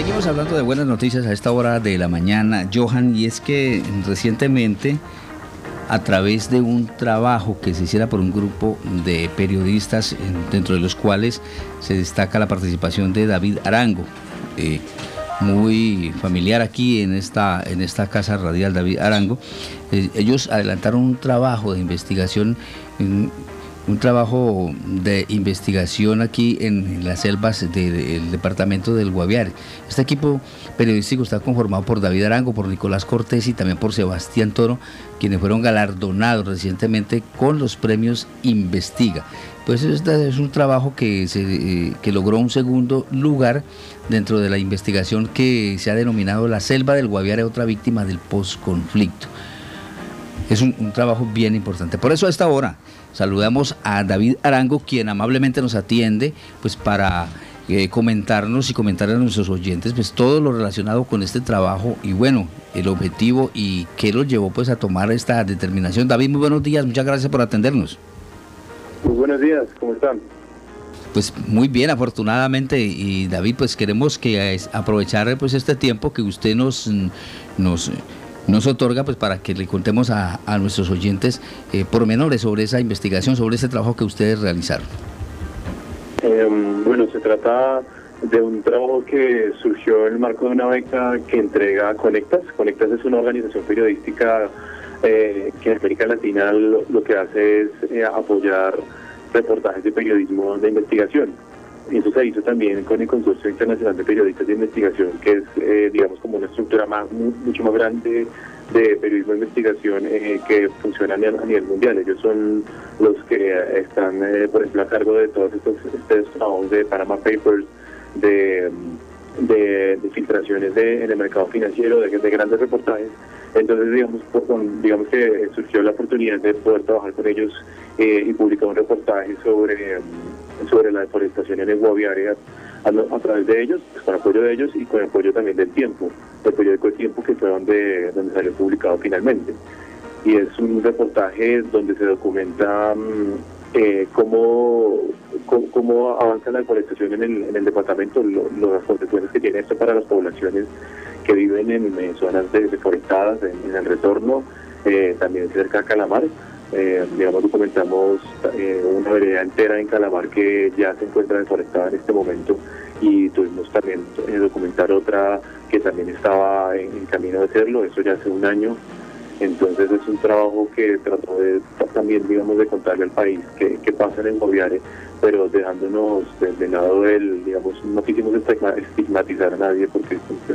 Seguimos hablando de buenas noticias a esta hora de la mañana, Johan, y es que recientemente, a través de un trabajo que se hiciera por un grupo de periodistas, dentro de los cuales se destaca la participación de David Arango, muy familiar aquí en esta casa radial, David Arango, ellos adelantaron un trabajo de investigación, aquí en las selvas del departamento del Guaviare. Este equipo periodístico está conformado por David Arango, por Nicolás Cortés y también por Sebastián Toro, quienes fueron galardonados recientemente con los premios Investiga. Pues este es un trabajo que logró un segundo lugar dentro de la investigación que se ha denominado La Selva del Guaviare, otra víctima del posconflicto. Es un trabajo bien importante. Por eso a esta hora saludamos a David Arango, quien amablemente nos atiende pues para comentarnos y comentar a nuestros oyentes pues todo lo relacionado con este trabajo y bueno, el objetivo y qué los llevó pues a tomar esta determinación. David, muy buenos días, muchas gracias por atendernos. Muy buenos días, ¿cómo están? Pues muy bien, afortunadamente, y David, pues queremos aprovechar pues este tiempo que usted nos otorga pues para que le contemos a nuestros oyentes pormenores sobre esa investigación, sobre ese trabajo que ustedes realizaron. Bueno, se trata de un trabajo que surgió en el marco de una beca que entrega Conectas. Conectas es una organización periodística que en América Latina lo que hace es apoyar reportajes de periodismo de investigación. Y eso se hizo también con el Consorcio Internacional de Periodistas de Investigación, que es, digamos, como una estructura mucho más grande de periodismo de investigación que funciona a nivel mundial. Ellos son los que están, por ejemplo, a cargo de todos estos trabajos de Panama Papers, de filtraciones en el mercado financiero, de grandes reportajes. Entonces, digamos que surgió la oportunidad de poder trabajar con ellos y publicar un reportaje sobre la deforestación en el Guaviare a través de ellos, pues, con apoyo de ellos y con apoyo también del Tiempo, el periódico El Tiempo, que fue donde salió publicado finalmente. Y es un reportaje donde se documenta cómo avanza la deforestación en el departamento, las consecuencias que tiene esto para las poblaciones que viven en zonas deforestadas, en el retorno, también cerca de Calamar. Documentamos una vereda entera en Calamar que ya se encuentra deforestada en este momento, y tuvimos también documentar otra que también estaba en camino de hacerlo, eso ya hace un año. Entonces es un trabajo que trató también, digamos, de contarle al país qué pasa en el Guaviare, pero dejándonos de lado no quisimos estigmatizar a nadie, porque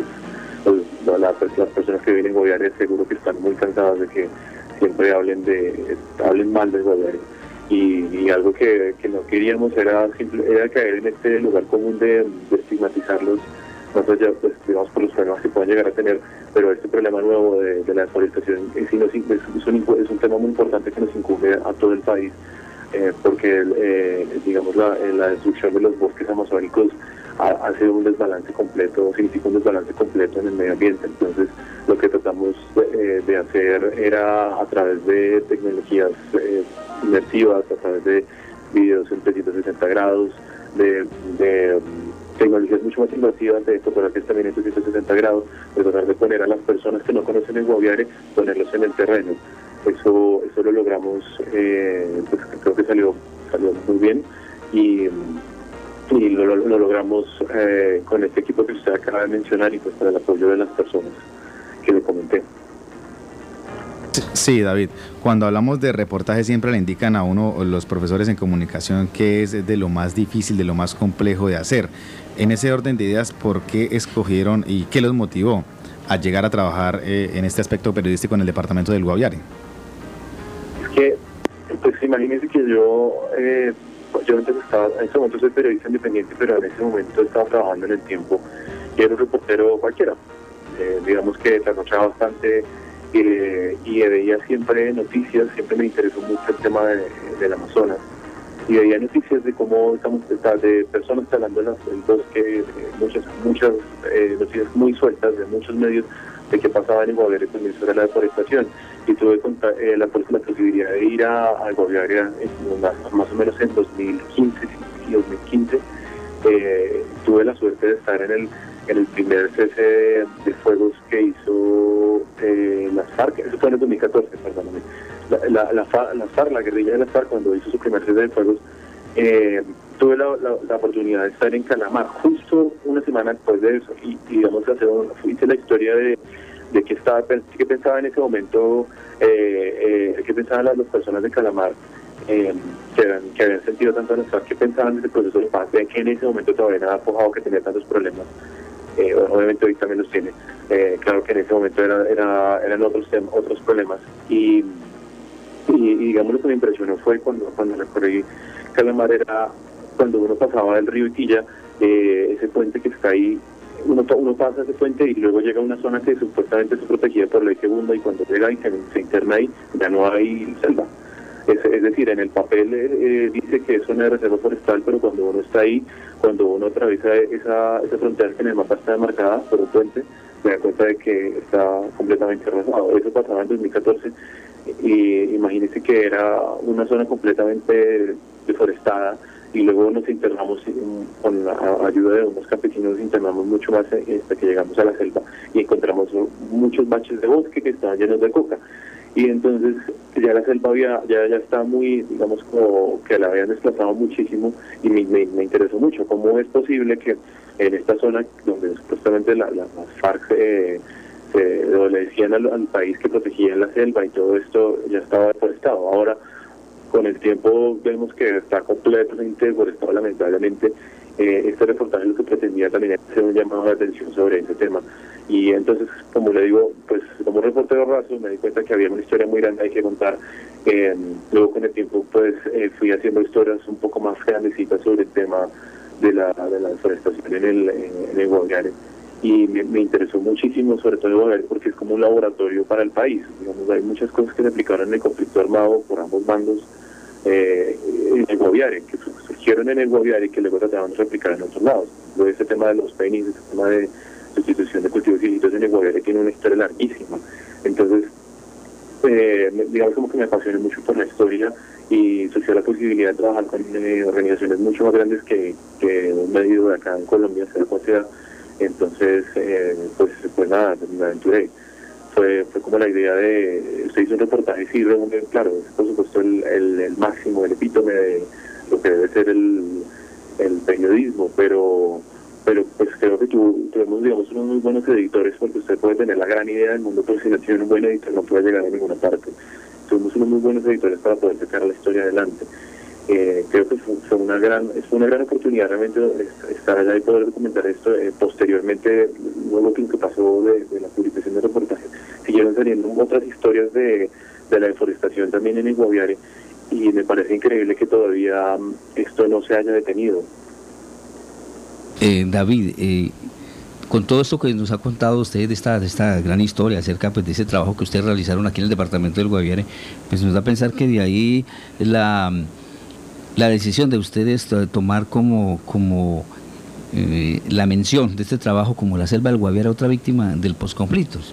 las personas que viven en Guaviare seguro que están muy cansadas de que siempre hablen mal del Guaviare, y algo que no queríamos era caer en este lugar común de estigmatizarlos, más allá, pues, digamos, por los problemas que puedan llegar a tener, pero este problema nuevo de la deforestación es un tema muy importante que nos incumbe a todo el país, porque la destrucción de los bosques amazónicos ha sido un desbalance completo, significa un desbalance completo en el medio ambiente. Entonces lo que tratamos de hacer era, a través de tecnologías inmersivas, a través de videos en 360 grados, de tecnologías mucho más invasivas, de fotografías también en 360 grados, de tratar de poner a las personas que no conocen el Guaviare, ponerlos en el terreno. Eso lo logramos, pues creo que salió muy bien, y lo logramos con este equipo que usted acaba de mencionar, y pues para el apoyo de las personas que le comenté. Sí, David, cuando hablamos de reportaje siempre le indican a uno los profesores en comunicación que es de lo más difícil, de lo más complejo de hacer. En ese orden de ideas, ¿por qué escogieron y qué los motivó a llegar a trabajar en este aspecto periodístico en el departamento del Guaviare? Es que, pues imagínense que yo antes en ese momento soy periodista independiente, pero en ese momento estaba trabajando en El Tiempo y era un reportero cualquiera. Digamos que trasnochaba bastante y veía siempre noticias, siempre me interesó mucho el tema del Amazonas, y veía noticias de cómo de personas talando el bosque, muchas noticias muy sueltas de muchos medios de qué pasaba en el Guaviare también sobre la deforestación, y tuve la posibilidad de ir al Guaviare más o menos en 2015 y 2015. Tuve la suerte de estar en en el primer cese de fuegos que hizo las FARC, eso fue en el 2014, perdóname, las FARC, la guerrilla de las FARC, cuando hizo su primer cese de fuegos, tuve la oportunidad de estar en Calamar justo una semana después de eso, y digamos, hice la historia de qué pensaba en ese momento, qué pensaban las personas de Calamar, que habían sentido tanto en las FARC, que pensaban de ese proceso de paz, de que en ese momento todavía no había aflojado, que tenía tantos problemas. Obviamente hoy también los tiene. Claro que en ese momento eran otros problemas. Y digamos, lo que me impresionó fue cuando recorrí Calamar, era cuando uno pasaba del río Itilla, ese puente que está ahí, uno pasa ese puente y luego llega a una zona que supuestamente es protegida por ley segunda, y cuando llega y se interna ahí, ya no hay selva. Es decir, en el papel dice que es zona de reserva forestal, pero cuando uno está ahí, cuando uno atraviesa esa frontera que en el mapa está demarcada por un puente, se da cuenta de que está completamente arrasado. Eso pasaba en 2014, y imagínense que era una zona completamente deforestada, y luego nos internamos con la ayuda de unos campesinos, nos internamos mucho más hasta que llegamos a la selva y encontramos muchos baches de bosque que estaban llenos de coca. Y entonces ya la selva ya está muy, digamos, como que la habían desplazado muchísimo, y me interesó mucho cómo es posible que en esta zona donde supuestamente las FARC le decían al país que protegían la selva y todo esto ya estaba deforestado. Ahora, con el tiempo vemos que está completamente deforestado, lamentablemente. Este reportaje lo que pretendía también era hacer un llamado de atención sobre ese tema. Y entonces, como le digo, pues como reportero raso me di cuenta que había una historia muy grande hay que contar. Luego con el tiempo pues fui haciendo historias un poco más grandecitas sobre el tema de la deforestación en el Guaviare. Y me interesó muchísimo, sobre todo el Guaviare, porque es como un laboratorio para el país. Digamos, hay muchas cosas que se aplicaron en el conflicto armado por ambos bandos en el Guaviare, que surgieron en el Guaviare y que luego trataban de replicar en otros lados. Luego ese tema de los penis, ese tema de sustitución de cultivos ilícitos en el Guaviare tiene una historia larguísima. Entonces, digamos, como que me apasioné mucho por la historia, y surgió la posibilidad de trabajar con organizaciones mucho más grandes que un medio de acá en Colombia, sea cual sea. Entonces, pues nada, me aventuré. Fue como la idea de, usted hizo un reportaje, sí, claro, es por supuesto el máximo, el epítome de lo que debe ser el periodismo, pero pues creo que tuvimos, digamos, unos muy buenos editores, porque usted puede tener la gran idea del mundo, pero si no tiene un buen editor no puede llegar a ninguna parte. Tuvimos unos muy buenos editores para poder sacar la historia adelante. Creo que fue una gran oportunidad realmente estar allá y poder documentar esto. Posteriormente, luego que pasó de la publicación del reportaje, siguieron saliendo otras historias de la deforestación también en el Guaviare, y me parece increíble que todavía esto no se haya detenido. David, con todo esto que nos ha contado usted de esta gran historia acerca pues de ese trabajo que ustedes realizaron aquí en el departamento del Guaviare, pues nos da a pensar que de ahí la decisión de ustedes tomar como la mención de este trabajo como la selva del Guaviare, otra víctima del posconflictos.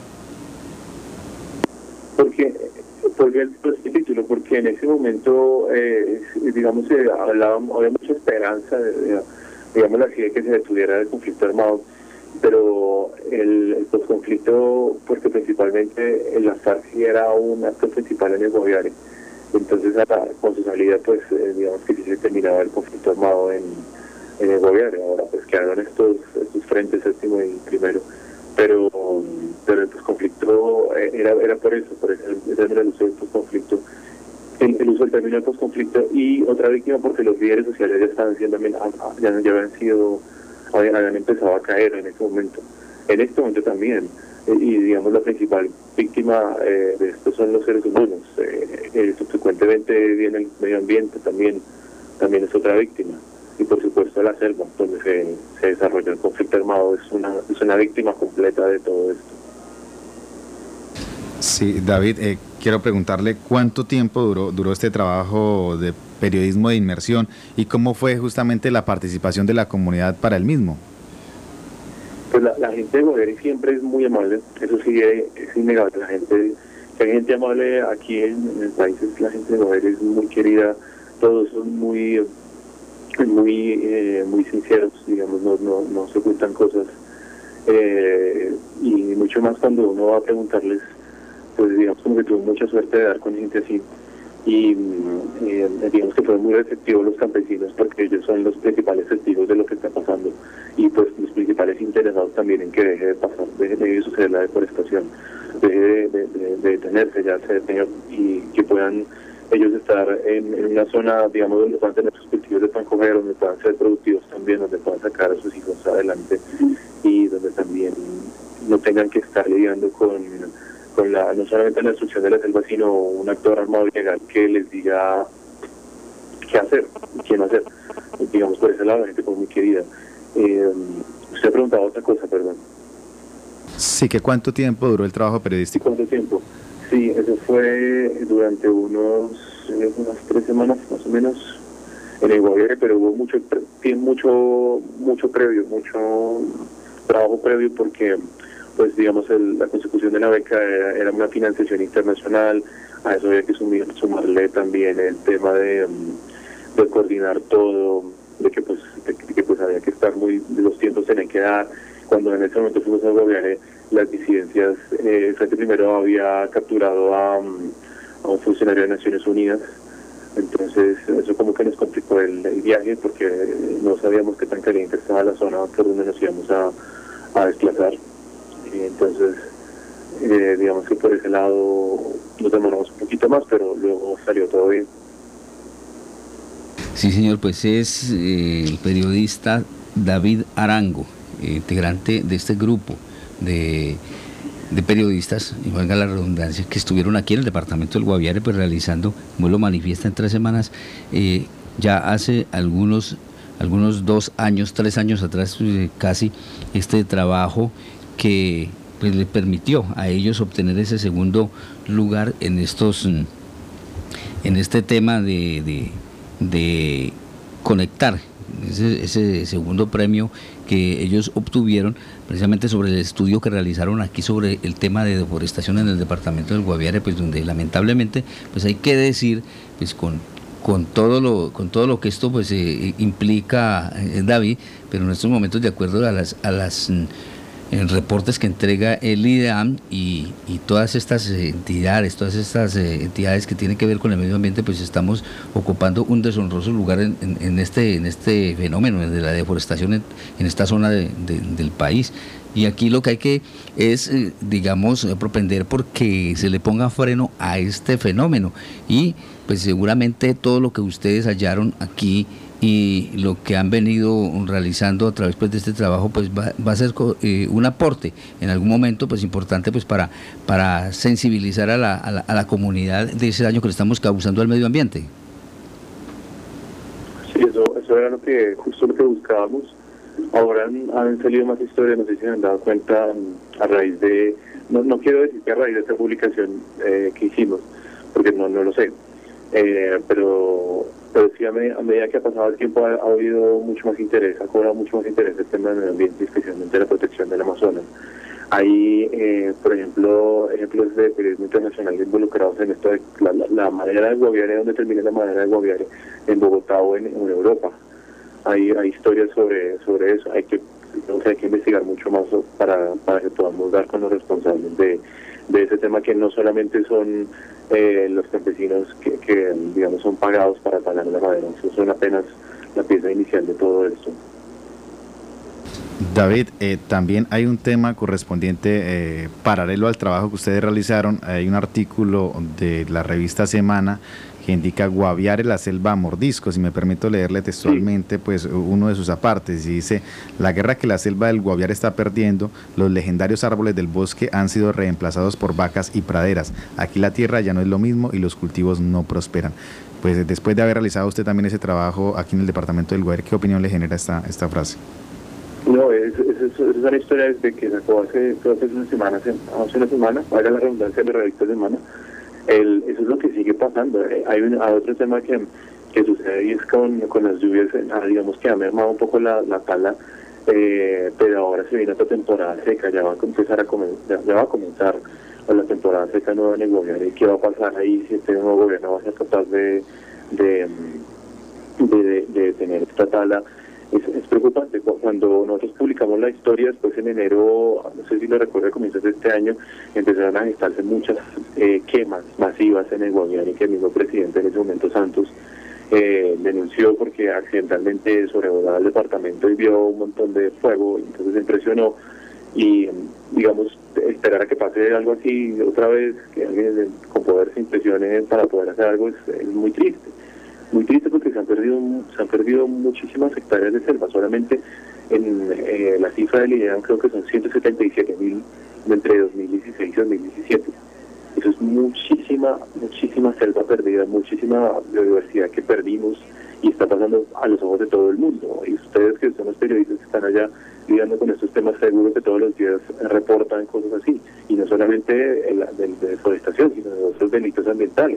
Porque el título, porque en ese momento, digamos, había mucha esperanza, digamos así, de que se detuviera el conflicto armado, pero el posconflicto, porque principalmente la FARC era un actor principal en el Guaviare. Entonces, con su salida, pues, digamos que sí se terminaba el conflicto armado en el Guaviare. Ahora, pues, quedaron estos frentes, séptimo y primero. Pero el posconflicto era por eso, el uso del posconflicto. El uso del término del posconflicto, y otra víctima porque los líderes sociales ya estaban siendo, habían empezado a caer en ese momento. En este momento también. Y digamos la principal víctima de esto son los seres humanos. Subsecuentemente viene el medio ambiente, también es otra víctima, y por supuesto la selva donde se desarrolló el conflicto armado es una víctima completa de todo esto. Sí, David, quiero preguntarle cuánto tiempo duró este trabajo de periodismo de inmersión, y cómo fue justamente la participación de la comunidad para el mismo. Pues la gente de Guaviare siempre es muy amable, eso sí es innegable. Hay gente amable aquí en el país, la gente de Guaviare es muy querida, todos son muy sinceros, digamos, no se ocultan cosas. y mucho más cuando uno va a preguntarles, pues digamos como que tuve mucha suerte de dar con gente así, y digamos que fueron muy receptivos los campesinos porque ellos son los principales testigos de lo que está pasando y pues los principales interesados también en que deje de pasar, deje de suceder la deforestación, deje de detenerse, ya se detenga, y que puedan ellos estar en una zona, digamos, donde puedan tener sus cultivos de pan comer, donde puedan ser productivos también, donde puedan sacar a sus hijos adelante y donde también no tengan que estar lidiando con no solamente la destrucción de la selva, sino un actor armado ilegal que les diga qué hacer, qué no hacer. Digamos, por ese lado, la gente como muy querida. Usted ha preguntado otra cosa, perdón. Sí, que ¿cuánto tiempo duró el trabajo periodístico? ¿Cuánto tiempo? Sí, eso fue durante unas 3 semanas más o menos en el Guaviare, pero hubo mucho previo, mucho trabajo previo porque, pues digamos, la consecución de la beca era una financiación internacional. A eso había que sumarle también el tema de coordinar todo, de que pues había que estar los tiempos tenían que dar. Cuando en ese momento fuimos a Guaviare, las disidencias, Frente Primero había capturado a un funcionario de Naciones Unidas, entonces eso como que nos complicó el viaje porque no sabíamos qué tan caliente estaba la zona por donde nos íbamos a desplazar. Entonces, digamos que por ese lado nos demoramos un poquito más, pero luego salió todo bien. Sí, señor, pues es el periodista David Arango, integrante de este grupo de periodistas, y valga la redundancia, que estuvieron aquí en el departamento del Guaviare, pues realizando, como lo manifiesta, en 3 semanas, ya hace algunos 2 años, 3 años atrás, casi, este trabajo que pues le permitió a ellos obtener ese segundo lugar en este tema de conectar, ese segundo premio que ellos obtuvieron precisamente sobre el estudio que realizaron aquí sobre el tema de deforestación en el departamento del Guaviare, pues donde lamentablemente pues hay que decir, pues con todo lo que esto pues implica, David, pero en estos momentos, de acuerdo a las reportes que entrega el IDEAM y todas estas entidades que tienen que ver con el medio ambiente, pues estamos ocupando un deshonroso lugar en este fenómeno de la deforestación en esta zona del país. Y aquí lo que hay que es, digamos, propender porque se le ponga freno a este fenómeno. Y pues seguramente todo lo que ustedes hallaron aquí y lo que han venido realizando a través pues de este trabajo pues va a ser un aporte en algún momento pues importante pues para sensibilizar a la comunidad de ese daño que le estamos causando al medio ambiente. Sí, eso era justo lo que buscábamos. Ahora han salido más historias, no sé si se han dado cuenta a raíz de, no quiero decir que a raíz de esta publicación que hicimos, porque no lo sé, pero sí a medida que ha pasado el tiempo ha habido mucho más interés, ha cobrado mucho más interés el tema del medio ambiente, especialmente la protección del Amazonas. Hay, por ejemplo, ejemplos de periodismo internacional involucrados en esto de la madera del Guaviare, donde termina la madera del Guaviare, en Bogotá o en Europa. Hay historias sobre eso. Hay que investigar mucho más para que podamos dar con los responsables de ese tema, que no solamente son los campesinos que digamos son pagados para talar la madera, eso son apenas la pieza inicial de todo esto. David, también hay un tema correspondiente paralelo al trabajo que ustedes realizaron. Hay un artículo de la revista Semana que indica Guaviare, la selva a mordiscos, y me permito leerle textualmente pues uno de sus apartes, y dice: la guerra que la selva del Guaviare está perdiendo, los legendarios árboles del bosque han sido reemplazados por vacas y praderas, aquí la tierra ya no es lo mismo y los cultivos no prosperan. Pues después de haber realizado usted también ese trabajo aquí en el departamento del Guaviare, ¿qué opinión le genera esta frase? No, es una historia desde que sacó hace una semana, haga la redundancia de la revista Semana. Eso es lo que sigue pasando. Hay otro tema que sucede, y es con las lluvias, digamos que ha mermado un poco la tala, pero ahora se viene otra temporada seca, ya va a comenzar la temporada seca nueva en el Guaviare. ¿Qué va a pasar ahí si este nuevo gobierno va a ser capaz de tener esta tala? Es preocupante. Cuando nosotros publicamos la historia, después en enero, no sé si lo recuerdo, a comienzos de este año, empezaron a gestarse muchas quemas masivas en el Guaviare, que el mismo presidente en ese momento, Santos, denunció porque accidentalmente sobrevolaba el departamento y vio un montón de fuego, entonces se impresionó y, digamos, esperar a que pase algo así otra vez, que alguien con poder se impresione para poder hacer algo es muy triste. Muy triste porque se han perdido muchísimas hectáreas de selva. Solamente en la cifra del IDEAM creo que son 177.000 entre 2016 y 2017. Eso es muchísima selva perdida, muchísima biodiversidad que perdimos y está pasando a los ojos de todo el mundo. Y ustedes que son los periodistas que están allá lidiando con estos temas, seguro que todos los días reportan cosas así. Y no solamente de deforestación, sino de otros delitos ambientales.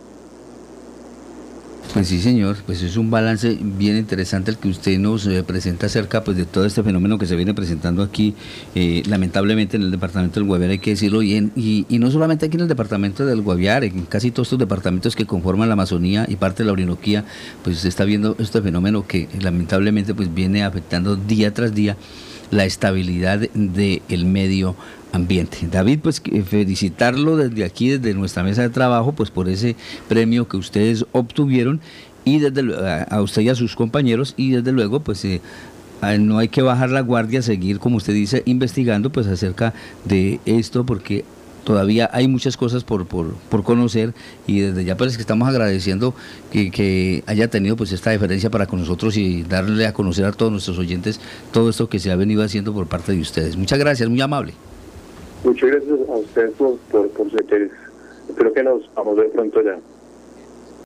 Pues sí, señor, pues es un balance bien interesante el que usted nos presenta acerca pues de todo este fenómeno que se viene presentando aquí, lamentablemente en el departamento del Guaviare, hay que decirlo, y no solamente aquí en el departamento del Guaviare, en casi todos estos departamentos que conforman la Amazonía y parte de la Orinoquía, pues se está viendo este fenómeno que lamentablemente pues viene afectando día tras día la estabilidad del medio ambiente. David, pues felicitarlo desde aquí, desde nuestra mesa de trabajo, pues por ese premio que ustedes obtuvieron y a usted y a sus compañeros, y desde luego pues no hay que bajar la guardia, seguir, como usted dice, investigando pues acerca de esto, porque todavía hay muchas cosas por conocer, y desde ya pues que estamos agradeciendo que haya tenido pues esta deferencia para con nosotros y darle a conocer a todos nuestros oyentes todo esto que se ha venido haciendo por parte de ustedes. Muchas gracias, muy amable. Muchas gracias a ustedes por su interés. Espero que nos vamos a ver pronto ya.